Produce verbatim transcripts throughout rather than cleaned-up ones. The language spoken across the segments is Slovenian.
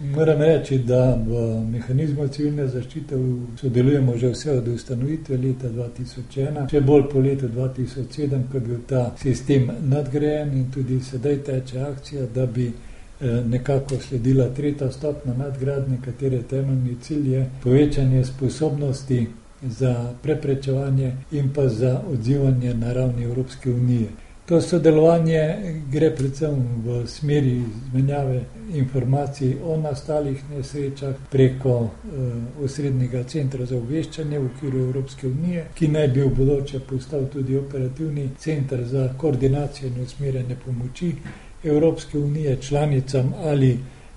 Moram reči, da v mehanizmu civilne zaščite sodelujemo že vse od ustanovitve leta dva tisoč ena, še bolj po letu dva tisoč sedem, ko je bil ta sistem nadgrajen in tudi sedaj teče akcija, da bi nekako sledila tretja stopnja nadgradnje, katere temeljni cilj je povečanje sposobnosti za preprečevanje in pa za odzivanje na ravni Evropske unije. To sodelovanje gre predvsem v smeri izmenjave informacij o nastalih nesrečah preko eh, osrednjega centra za obveščanje v okviru Evropske unije, ki naj bi v bodoče postal tudi operativni center za koordinacijo in usmerjanje pomoči Evropske unije članicam ali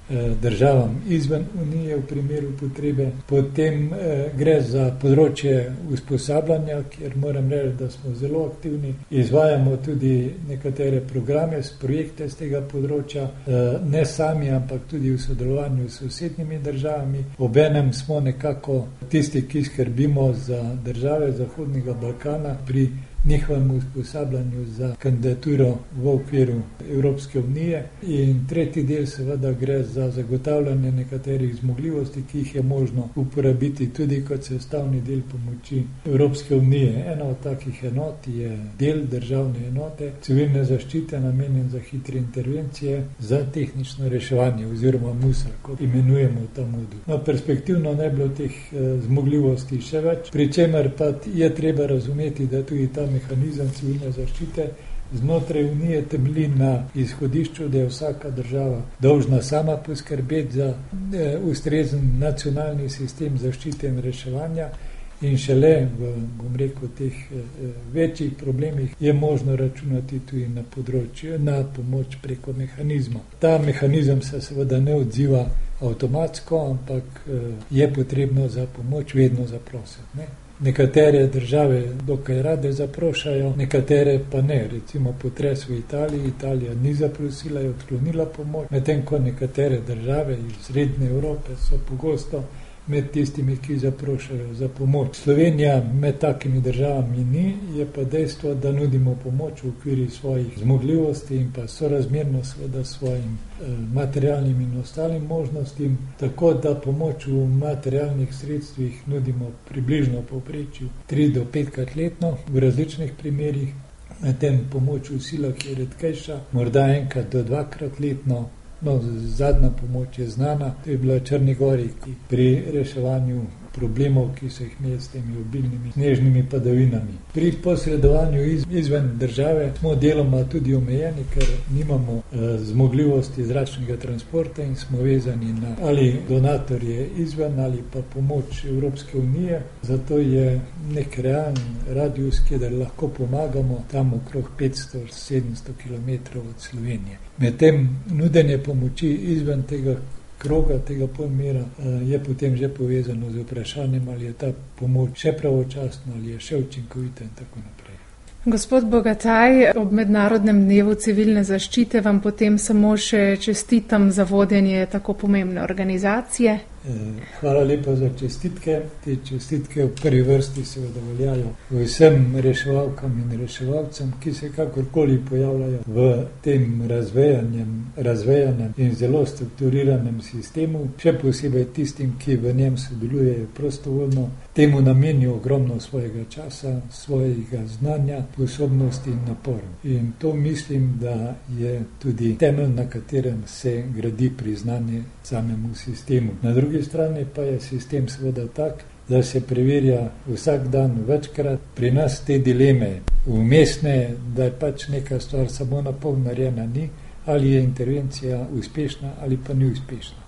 državam izven unije v primeru potrebe. Potem eh, gre za področje usposabljanja, kjer moram reči, da smo zelo aktivni. Izvajamo tudi nekatere programe, projekte z tega področja, eh, ne sami, ampak tudi v sodelovanju s sosednjimi državami. Obenem smo nekako tisti, ki skrbimo za države Zahodnega Balkana pri njihovem usposabljanju za kandidaturo v okviru Evropske unije. In tretji del seveda gre za zagotavljanje nekaterih zmogljivosti, ki jih je možno uporabiti tudi kot sestavni del pomoči Evropske unije. Ena od takih enot je del državne enote civilne zaščite, namenjen za hitre intervencije za tehnično reševanje oziroma MUSR, kot imenujemo ta modul. No, perspektivno ne bilo teh eh, zmogljivosti še več, pri čemer pa je treba razumeti, da tudi ta mehanizem civilne zaščite znotraj unije temelji na izhodišču, da je vsaka država dolžna sama poskrbeti za eh, ustrezen nacionalni sistem zaščite in reševanja in šele v, bom rekel, teh eh, večjih problemih je možno računati tudi na področju, na pomoč preko mehanizma. Ta mehanizem se seveda ne odziva avtomatsko, ampak eh, je potrebno za pomoč vedno zaprositi, ne? Nekatere države dokaj rade zaprošajo, nekatere pa ne. Recimo potres v Italiji, Italija ni zaprosila, je odklonila pomoč, medtem ko nekatere države iz Srednje Evrope so pogosto med tistimi, ki zaprošajo za pomoč. Slovenija med takimi državami ni, je pa dejstvo, da nudimo pomoč v okviru svojih zmogljivosti in pa sorazmerno seveda svojim eh, materialnim in ostalim možnostim, tako da pomoč v materialnih sredstvih nudimo približno povprečju tri do petkrat letno v različnih primerih, medtem pomoč v silah je redkejša, morda enkrat do dvakrat letno. No, zadnja pomoč je znana, to je bila Črni Gori, ki pri reševanju problemov, ki so jih imeli s temi obilnimi snežnimi padavinami. Pri posredovanju iz, izven države smo deloma tudi omejeni, ker nimamo eh, zmogljivosti zračnega transporta in smo vezani na ali donatorje izven ali pa pomoč Evropske unije. Zato je nek realen radius, kjer lahko pomagamo tam okrog petsto do sedemsto kilometrov od Slovenije. Medtem nudenje pomoči izven tega kroga, tega polmera je potem že povezano z vprašanjem, ali je ta pomoč še pravočasna, ali je še učinkovita in tako naprej. Gospod Bogataj, ob Mednarodnem dnevu civilne zaščite vam potem samo še čestitam za vodenje tako pomembne organizacije. Hvala lepa za čestitke. Te čestitke v prvi vrsti seveda veljajo vsem reševalkam in reševalcem, ki se kakorkoli pojavljajo v tem razvejanjem, razvejanem in zelo strukturiranem sistemu, še posebej tistim, ki v njem sodelujejo prostovoljno, temu namenijo ogromno svojega časa, svojega znanja, sposobnosti in naporov. In to mislim, da je tudi temelj, na katerem se gradi priznanje samemu sistemu. Na drugi strani pa je sistem seveda tak, da se preverja vsak dan večkrat. Pri nas te dileme vmesne, da je pač neka stvar samo na pol narejena ni, ali je intervencija uspešna ali pa ni uspešna.